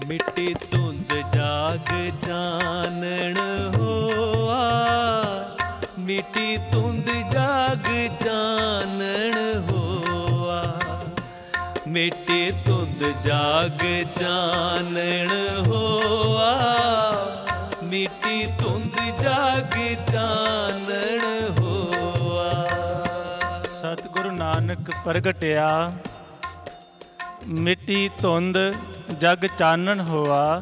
ਮਿੱਟੀ ਧੁੰਦ ਜਾਗ ਚਾਨਣ ਹੋਆ, ਮਿੱਟੀ ਧੁੰਦ ਜਾਗ ਚਾਨਣ ਹੋਆ, ਮਿੱਟੀ ਧੁੰਦ ਜਾਗ ਚਾਨਣ ਹੋਆ, ਮਿੱਟੀ ਧੁੰਦ ਜਾਗ ਚਾਨਣ ਹੋਆ। ਸਤਿਗੁਰੂ ਨਾਨਕ ਪ੍ਰਗਟਿਆ, ਮਿੱਟੀ ਧੁੰਦ ਜਗ ਚਾਨਣ ਹੋਆ,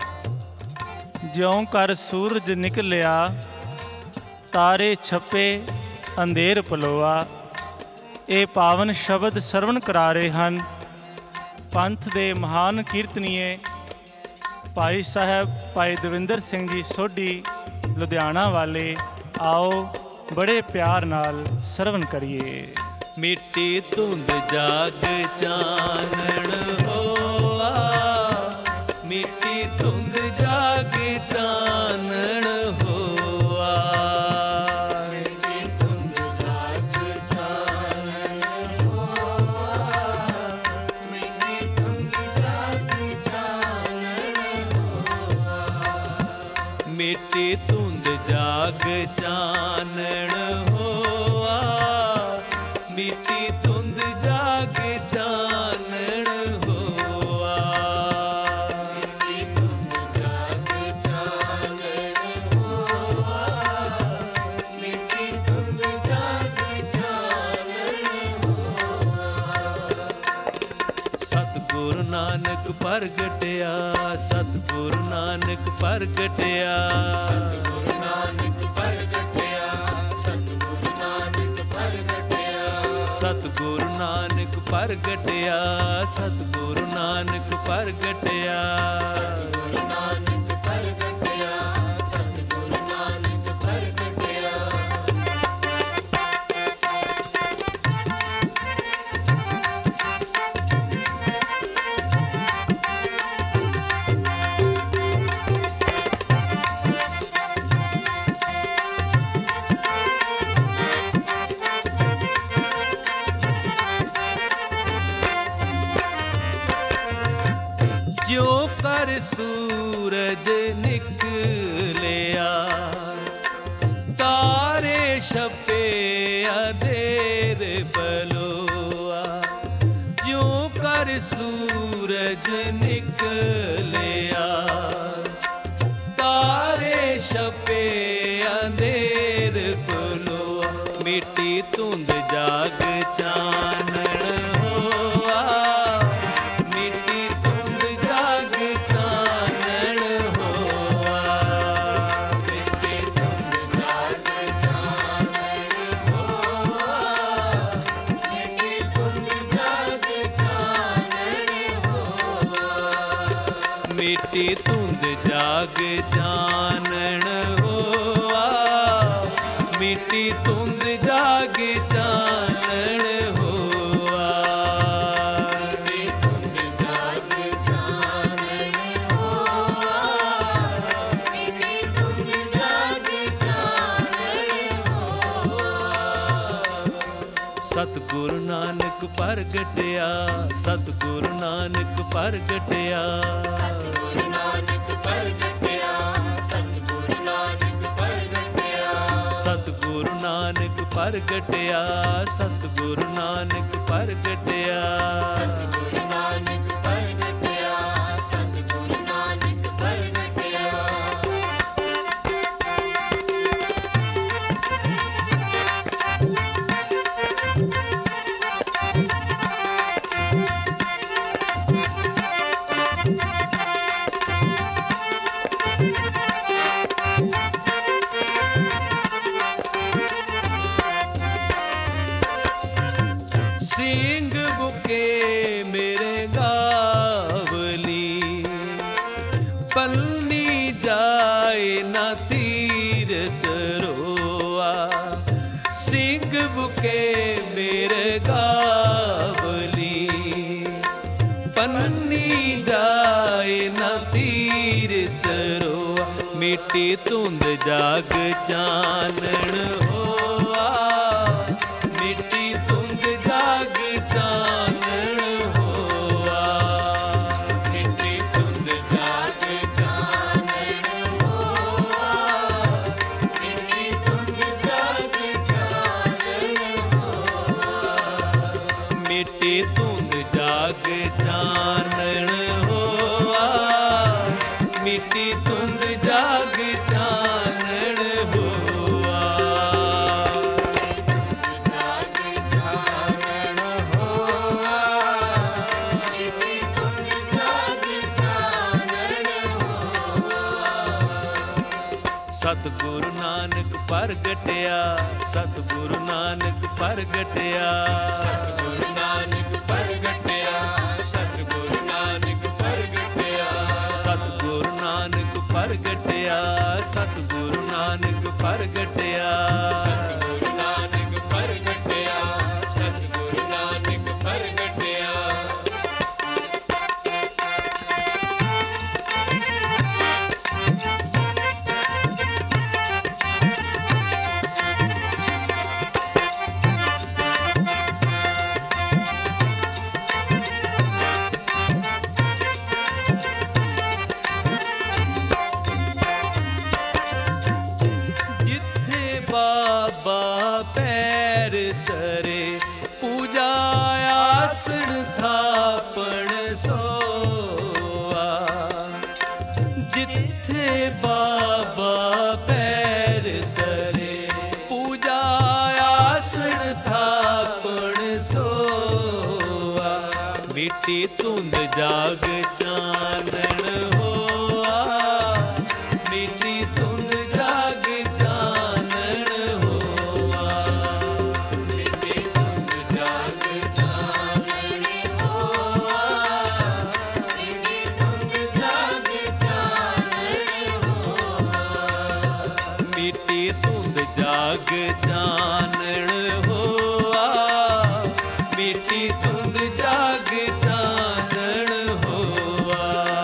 ਜਿਉਂ ਕਰ ਸੂਰਜ ਨਿਕਲਿਆ, ਤਾਰੇ ਛਪੇ ਅੰਧੇਰ ਪਲੋਆ। ਇਹ ਪਾਵਨ ਸ਼ਬਦ ਸਰਵਣ ਕਰਾ ਰਹੇ ਹਨ ਪੰਥ ਦੇ ਮਹਾਨ ਕੀਰਤਨੀਏ ਭਾਈ ਸਾਹਿਬ ਭਾਈ ਦਵਿੰਦਰ ਸਿੰਘ ਜੀ ਸੋਢੀ ਲੁਧਿਆਣਾ ਵਾਲੇ। ਆਓ ਬੜੇ ਪਿਆਰ ਨਾਲ ਸਰਵਣ ਕਰੀਏ। ਮਿੱਟੀ ਧੁੰਦ ਜਾਗ ਚਾਨਣ ਹੋਆ, ਮਿੱਟੀ ਧੁੰਦ ਜਾਗ ਚਾਨਣ ਹੋਆ, ਮਿੱਟੀ ਧੁੰਦ ਜਾਗ ਚਾਨਣ ਹੋਆ, ਮਿੱਟੀ ਧੁੰਦ ਜਾਗ ਚਾਨਣ ਹੋਆ, ਮਿੱਟੀ ਧੁੰਦ ਜਾਗ ਚਾਨਣ ਹੋਆ, ਮਿੱਟੀ ਧੁੰਦ ਜਾਗ ਚਾਨਣ ਹੋਆ, ਮਿੱਟੀ ਧੁੰਦ ਜਾਗ ਚਾਨਣ ਹੋਆ, ਮਿੱਟੀ ਧੁੰਦ ਜਾਗ ਚਾਨਣ ਹੋਆ। ਸਤਿਗੁਰੂ ਨਾਨਕ ਪ੍ਰਗਟਿਆ, ਸਤਿਗੁਰੂ ਨਾਨਕ ਪ੍ਰਗਟਿਆ, ਸਤਿਗੁਰੂ ਨਾਨਕ ਪ੍ਰਗਟਿਆ, ਸਤਿਗੁਰੂ ਨਾਨਕ ਪ੍ਰਗਟਿਆ, ਸਤਿਗੁਰੂ ਨਾਨਕ ਪ੍ਰਗਟਿਆ, ਸਤਿਗੁਰੂ ਨਾਨਕ ਪ੍ਰਗਟਿਆ, ਸਤਿਗੁਰੂ ਨਾਨਕ ਪ੍ਰਗਟਿਆ, ਸਤਿਗੁਰੂ ਨਾਨਕ ਪ੍ਰਗਟਿਆ। ਜਿਉਂ ਕਰ ਸੂਰਜ ਨਿਕਲਿਆ, ਤਾਰੇ ਛਪੇ ਅੰਧੇਰ ਪਲੋਆ, ਜਿਉਂ ਕਰ ਸੂਰਜ ਨਿਕਲਿਆ, ਤਾਰੇ ਛਪੇ ਅੰਧੇਰ ਪਲੋਆ, ਮਿੱਟੀ ਧੁੰਦ ਜਾਗ ਚਾਨਣ ਹੋਆ, ਮਿੱਟੀ ਧੁੰਦ ਜਾਗ ਚਾਨਣ ਹੋਆ, ਮਿੱਟੀ ਧੁੰਦ ਜਾਗ ਚਾਨਣ ਹੋਆ, ਮਿੱਟੀ ਧੁੰਦ ਜਾਗ ਚਾਨਣ ਹੋਆ, ਮਿੱਟੀ ਧੁੰਦ ਜਾਗ ਚਾਨਣ ਹੋਆ, ਮਿੱਟੀ ਧੁੰਦ ਜਾਗ ਚਾਨਣ ਹੋਆ, ਮਿੱਟੀ ਧੁੰਦ ਜਾਗ ਚਾਨਣ ਹੋਆ, ਮਿੱਟੀ ਧੁੰਦ ਜਾਗ ਚਾਨਣ ਹੋਆ। ਸਤਿਗੁਰੂ ਨਾਨਕ ਪ੍ਰਗਟਿਆ, ਸਤਿਗੁਰੂ ਨਾਨਕ ਪ੍ਰਗਟਿਆ, ਸਤਿਗੁਰੂ ਨਾਨਕ ਪ੍ਰਗਟਿਆ, ਸਤਿਗੁਰੂ ਨਾਨਕ ਪ੍ਰਗਟਿਆ, ਸਤਿਗੁਰੂ ਨਾਨਕ ਪ੍ਰਗਟਿਆ, ਸਤਿਗੁਰੂ ਨਾਨਕ ਪ੍ਰਗਟਿਆ, ਸਤਿਗੁਰੂ ਨਾਨਕ ਪ੍ਰਗਟਿਆ, ਸਤਿਗੁਰੂ ਨਾਨਕ ਪ੍ਰਗਟਿਆ। ਸਿੰਘ ਬੁਕੇ ਮੇਰੇ ਗਾਵਲੀ, ਪਲਨੀ ਜਾਏ ਨਾ ਤੀਰਤ ਰੋਆ, ਸਿੰਘ ਬੁਕੇ ਮੇਰੇ ਗਾਵਲੀ, ਪਲਨੀ ਜਾਏ ਨਾ ਤੀਰਤ ਰੋਆ, ਮਿੱਟੀ ਧੁੰਦ ਜਾਗ ਚਾਨਣ ਹੋਆ, ਮਿੱਟੀ ਧੁੰਦ ਜਾਗ ਚਾਨਣ ਹੋਆ, ਮਿੱਟੀ ਧੁੰਦ ਜਾਗ ਮਿੱਟੀ ਧੁੰਦ ਜਾਗ ਚਾਨਣ ਹੋਆ, ਮਿੱਟੀ ਧੁੰਦ ਜਾਗ ਚਾਨਣ ਹੋਆ। ਸਤਿਗੁਰੂ ਨਾਨਕ ਪ੍ਰਗਟਿਆ, ਸਤਿਗੁਰੂ ਨਾਨਕ ਪ੍ਰਗਟਿਆ, ਸਤਿਗੁਰੂ ਨਾਨਕ ਪ੍ਰਗਟਿਆ, ਸਤਿਗੁਰੂ ਨਾਨਕ ਪ੍ਰਗਟਿਆ, ਸਤਿਗੁਰੂ ਨਾਨਕ ਪ੍ਰਗਟਿਆ, ਸਤਿਗੁਰੂ ਨਾਨਕ ਪ੍ਰਗਟਿਆ। ਸਤਿਗੁਰੂ ਨਾਨਕ ਪ੍ਰਗਟਿਆ, ਸਤਿਗੁਰੂ ਨਾਨਕ ਪ੍ਰਗਟਿਆ। ਜਿੱਥੇ ਬਾਬਾ ਪੈਰ ਧਰੇ, ਪੂਜਾ ਆਸਣ ਥਾਪਣ ਸੋਆ। ਜਿੱਥੇ ਬਾਬਾ ਪੈਰ ਧਰੇ, ਪੂਜਾ ਆਸਣ ਥਾਪਣ ਸੋਆ। ਮਿੱਟੀ ਧੁੰਦ ਜਾਗ ਚਾਨਣ ਹੋਆ, ਮਿੱਟੀ ਧੁੰਦ ਜਾਗ ਚਾਨਣ ਹੋਆ। ਮਿੱਟੀ ਧੁੰਦ ਜਾਗ ਚਾਨਣ ਹੋਆ, ਮਿੱਟੀ ਧੁੰਦ ਜਾਗ ਚਾਨਣ ਹੋਆ। ਮਿੱਟੀ ਧੁੰਦ ਜਾਗ ਚਾਨਣ ਹੋਆ, ਮਿੱਟੀ ਧੁੰਦ ਜਾਗ ਚਾਨਣ ਹੋਆ।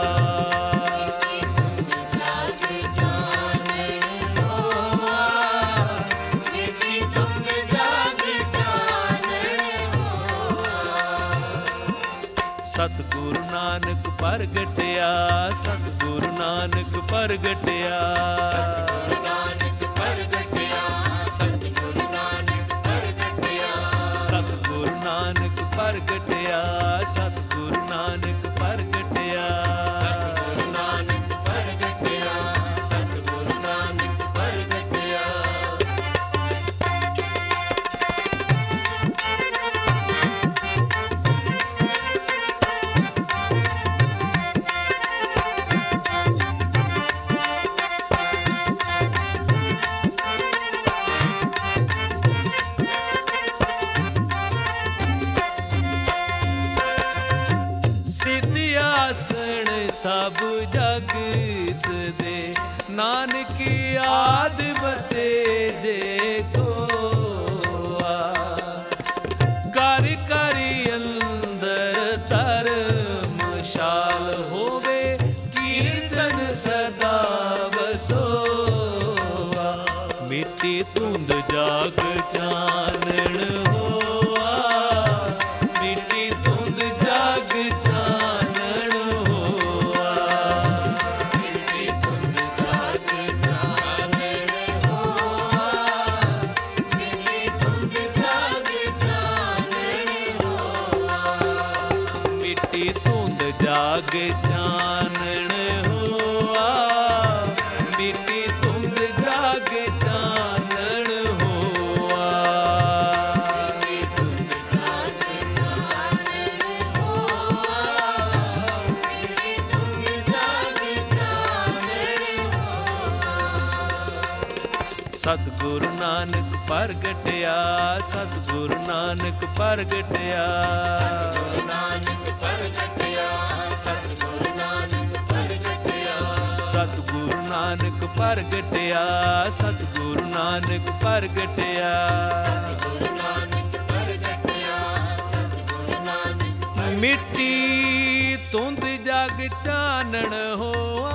ਜਾਗ ਚਾਨਣ ਹੋਆ, ਮਿੱਟੀ ਧੁੰਦ ਜਾਗ ਚਾਨਣ ਹੋਆ। ਸਤਿਗੁਰੂ ਨਾਨਕ ਪ੍ਰਗਟਿਆ, ਸਤਿਗੁਰੂ ਨਾਨਕ ਪ੍ਰਗਟਿਆ, ਸਤਿਗੁਰੂ ਨਾਨਕ ਪ੍ਰਗਟਿਆ, ਸਤਿਗੁਰੂ ਨਾਨਕ ਪ੍ਰਗਟਿਆ, ਸਤਿਗੁਰੂ ਨਾਨਕ ਪ੍ਰਗਟਿਆ, ਸਤਿਗੁਰੂ ਨਾਨਕ ਪ੍ਰਗਟਿਆ। ਸਤਿਗੁਰੂ ਨਾਨਕ ਪ੍ਰਗਟਿਆ, ਸਤਿਗੁਰੂ ਨਾਨਕ ਪ੍ਰਗਟਿਆ। ਸਿੱਧ ਆਸਣ ਸਭ ਜਗਤ ਦੇ, ਨਾਨਕ ਆਦ ਬਤੇ ਜੇ ਕੋਆ। ਕਰ ਕਰ ਅੰਦਰ ਧਰਮਸ਼ਾਲ ਹੋਵੇ, ਕੀਰਤਨ ਸਦਾ ਵਸੋਆ। ਮਿੱਟੀ ਧੁੰਦ ਜਾਗ ਚਾਨਣ ਹੋਆ, ਮਿੱਟੀ ਧੁੰਦ ਜਾਗ ਚਾਨਣ ਹੋਆ। ਮਿੱਟੀ ਧੁੰਦ ਜਾਗ ਚਾਨਣ ਹੋਆ, ਮਿੱਟੀ ਧੁੰਦ ਜਾਗ ਚਾਨਣ ਹੋਆ। ਮਿੱਟੀ ਧੁੰਦ ਜਾਗ ਚਾਨਣ ਹੋਆ, ਮਿੱਟੀ ਧੁੰਦ ਜਾਗ ਚਾਨਣ ਹੋਆ। ਸਤਿਗੁਰੂ ਨਾਨਕ ਪ੍ਰਗਟਿਆ, ਸਤਿਗੁਰੂ ਨਾਨਕ ਪ੍ਰਗਟਿਆ, ਨਾਨਕ ਪ੍ਰਗਟਿਆ, ਸਤਿਗੁਰੂ ਨਾਨਕ ਪ੍ਰਗਟਿਆ, ਸਤਿਗੁਰੂ ਨਾਨਕ ਪ੍ਰਗਟਿਆ, ਸਤਿਗੁਰੂ ਨਾਨਕ ਪ੍ਰਗਟਿਆ। ਗੁਰੂ ਨਾਨਕ ਪ੍ਰਗਟਿਆ, ਸਤਿਗੁਰੂ ਨਾਨਕ ਮਿੱਟੀ ਧੁੰਦ ਜਗ ਚਾਨਣ ਹੋਆ,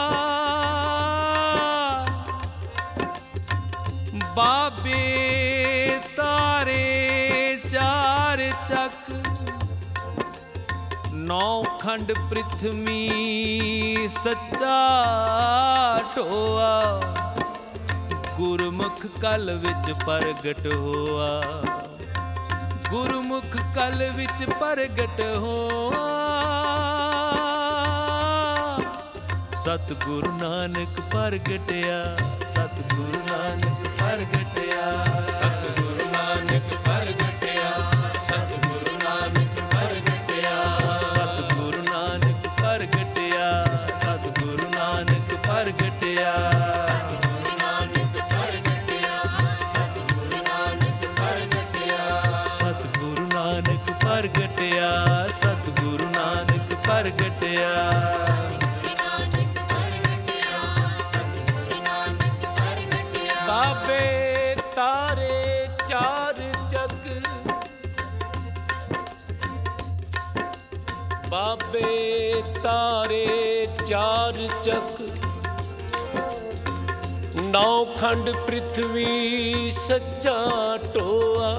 ਬਾਬੇ ਤਾਰੇ ਚਾਰ ਚੱਕ, ਨੌ ਖੰਡ ਪ੍ਰਿਥਵੀ ਸੱਚਾ ਢੋਆ, ਗੁਰਮੁਖ ਕਲ ਵਿੱਚ ਪ੍ਰਗਟ ਹੋਆ, ਗੁਰਮੁਖ ਕਲ ਵਿੱਚ ਪ੍ਰਗਟ ਹੋਆ। ਸਤਿਗੁਰੂ ਨਾਨਕ ਪ੍ਰਗਟਿਆ, ਸਤਿਗੁਰੂ ਨਾਨਕ ਪ੍ਰਗਟਿਆ, ਸਤਿਗੁਰੂ ਨਾਨਕ ਪ੍ਰਗਟਿਆ, ਸਤਿਗੁਰੂ ਨਾਨਕ ਪ੍ਰਗਟਿਆ, ਸਤਿਗੁਰੂ ਨਾਨਕ ਪ੍ਰਗਟਿਆ, ਸਤਿਗੁਰੂ ਨਾਨਕ ਪ੍ਰਗਟਿਆ। ਗੁਰੂ ਨਾਨਕ ਪ੍ਰਗਟਿਆ, ਸਤਿਗੁਰੂ ਨਾਨਕ ਪ੍ਰਗਟਿਆ, ਸਤਿਗੁਰੂ ਨਾਨਕ ਪ੍ਰਗਟਿਆ, ਸਤਿਗੁਰੂ ਨਾਨਕ ਪ੍ਰਗਟਿਆ। ਬਾਬੇ ਤਾਰੇ ਚਾਰ ਚੱਕ, ਬਾਬੇ ਤਾਰੇ ਚਾਰ ਚੱਕ, ਨੌ ਖੰਡ ਪ੍ਰਿਥਵੀ ਸੱਚਾ ਟੋਆ।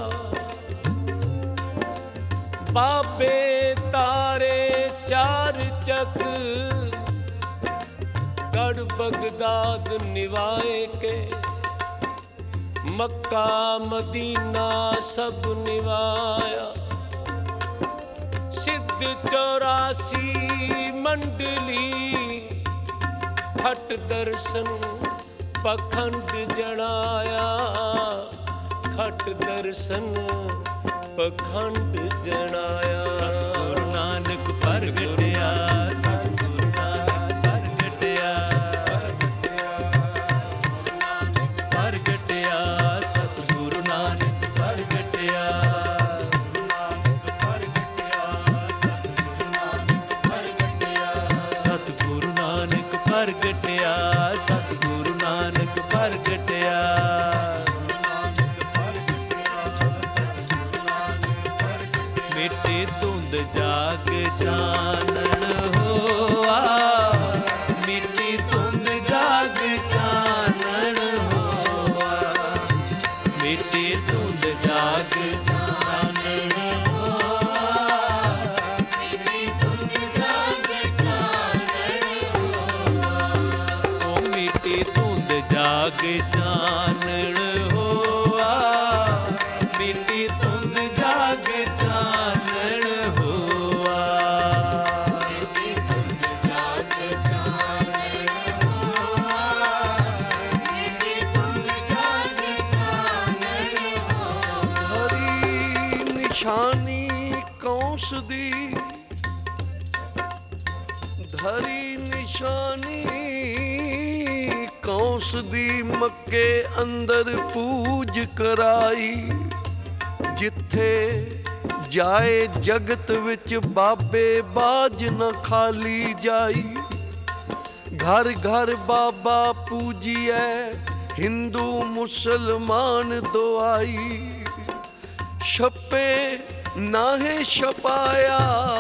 ਬਾਬੇ ਤਾਰੇ ਚਾਰ ਚੱਕ, ਗੜ ਬਗਦਾਦ ਨਿਵਾਏ ਕੇ, ਮੱਕਾ ਮਦੀਨਾ ਸਭ ਨਿਵਾਇਆ। ਸਿੱਧ 84 ਮੰਡਲੀ, ਖਟ ਦਰਸ਼ਨ ਪਖੰਡ ਜਣਾਇਆ, ਖਟ ਦਰਸ਼ਨ ਪਖੰਡ ਜਣਾਇਆ। ਸਤਿਗੁਰੂ ਨਾਨਕ ਪ੍ਰਗਟਿਆ, ਸਤਿਗੁਰੂ ਨਾਨਕ ਪ੍ਰਗਟਿਆ, ਪ੍ਰਗਟਿਆ, ਸਤਿਗੁਰੂ ਨਾਨਕ ਪ੍ਰਗਟਿਆ, ਸਤਿਗੁਰੂ ਨਾਨਕ ਪ੍ਰਗਟਿਆ, ਸਤਿਗੁਰੂ ਨਾਨਕ ਪ੍ਰਗਟਿਆ। ਮਿੱਟੀ ਧੁੰਦ ਜਾਗ ਚਾਨਣ ਹੋਆ, ਮਿੱਟੀ ਧੁੰਦ ਜਾਗ ਚਾਨਣ ਹੋਆ, ਮਿੱਟੀ ਧੁੰਦ ਜਾਗ ਚਾਨਣ ਹੋਆ, ਮਿੱਟੀ ਧੁੰਦ ਜਾਗ ਚਾਨਣ ਹੋਆ। ਓ ਮਿੱਟੀ ਧੁੰਦ ਜਾਗ ਚਾਨਣ ਹੋਆ, ਮਿੱਟੀ ਧੁੰਦ ਜਾਗ ਚਾਨਣ ਹੋਆ। ਹਰੀ ਨਿਸ਼ਾਨੀ ਕੌਂਸ ਦੀ, ਧਰੀ ਨਿਸ਼ਾਨੀ ਕੌਂਸ ਦੀ, ਮੱਕੇ ਅੰਦਰ ਪੂਜ ਕਰਾਈ। ਜਿੱਥੇ ਜਾਏ ਜਗਤ ਵਿੱਚ ਬਾਬੇ ਬਾਜ ਨ ਖਾਲੀ ਜਾਈ। ਘਰ ਘਰ ਬਾਬਾ ਪੂਜੀਐ, ਹਿੰਦੂ ਮੁਸਲਮਾਨ ਦੁਆਈ। ਛੱਪੇ ਨਾਹੇ ਛਪਾਇਆ,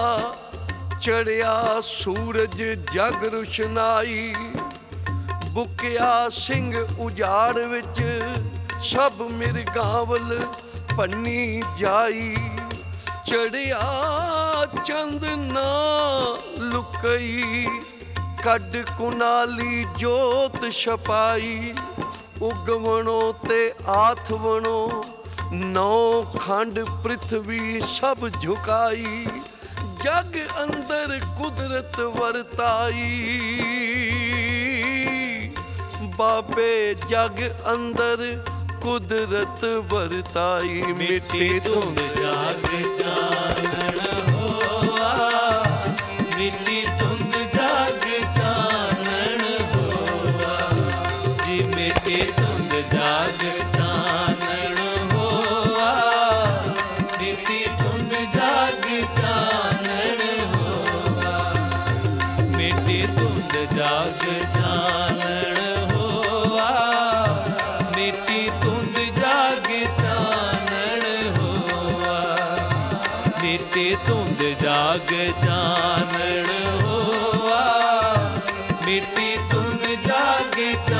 ਚੜਿਆ ਸੂਰਜ ਜਗ ਰੁਸ਼ਨਾਈ। ਬੁਕਿਆ ਸਿੰਘ ਉਜਾੜ ਵਿੱਚ, ਸਭ ਮਿਰਗਾਵਲ ਪੰਨੀ ਜਾਈ। ਚੜਿਆ ਚੰਦ ਨਾ ਲੁਕਈ, ਕੱਢ ਕੁਨਾਲੀ ਜੋਤ ਛਪਾਈ। ਉਗਵਣੋ ਤੇ ਆਥਵਣੋ, ਨੌ ਖੰਡ ਪ੍ਰਿਥਵੀ ਸਭ ਝੁਕਾਈ। ਜਗ ਅੰਦਰ ਕੁਦਰਤ ਵਰਤਾਈ, ਬਾਬੇ ਜਗ ਅੰਦਰ ਕੁਦਰਤ ਵਰਤਾਈ। ਮਿੱਟੀ ਧੁੰਦ ਜਾਗ ਚਾਨਣ ਹੋਆ, ਮਿੱਟੀ ਧੁੰਦ ਜਾਗ ਚਾਨਣ ਹੋਆ। ਜੀ ਮਿੱਟੀ ਧੁੰਦ ਜਾਗ ਚਾਨਣ ਹੋਆ, ਮਿੱਟੀ ਧੁੰਦ ਜਾਗ ਚਾਨਣ ਹੋਆ। ਮਿੱਟੀ ਧੁੰਦ ਜਾਗ ਚਾਨਣ ਹੋਆ, ਮਿੱਟੀ ਧੁੰਦ ਜਾਗ ਚਾਨਣ ਹੋਆ। ਮਿੱਟੀ ਧੁੰਦ ਜਾਗ ਚਾਨਣ ਹੋਆ, ਮਿੱਟੀ ਧੁੰਦ ਜਾਗ